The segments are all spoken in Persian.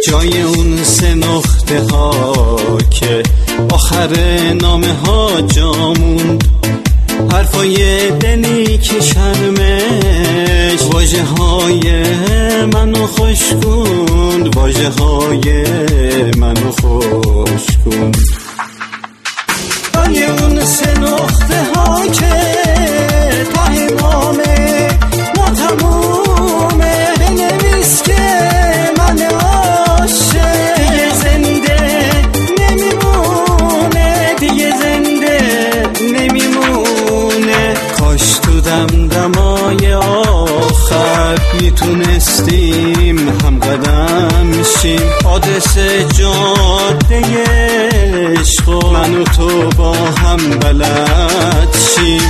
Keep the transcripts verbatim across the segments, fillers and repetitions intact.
جای اون سه نقطه ها که آخر نامه ها جامون، حرفای دلی که شرمش واژه های منو خوش کن، واژه های منو خوش کن. جای اون سه نقطه ها که تا نامه ما تمومه، بنویس که من عاشق دیگه زنده نمیمونه، دیگه زنده نمیمونه. کاش تو دمدمای آخر میتونستیم هم قدم شیم، آدرس جاده عشق و من و تو با هم بلد شیم.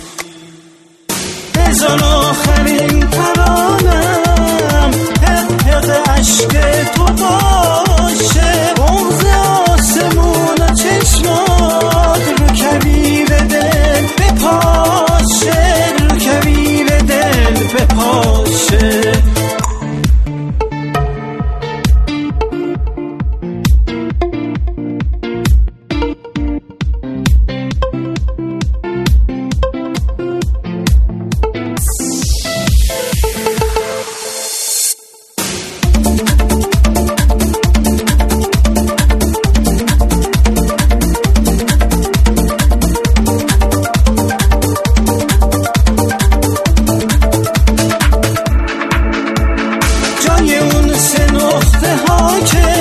بذار آخرین ترانم حق حق عشق تو باشه، بغض آسمون و چشمات رو کویر دل بپاشه، رو کویر دل بپاشه. جای اون سه نقطه ها که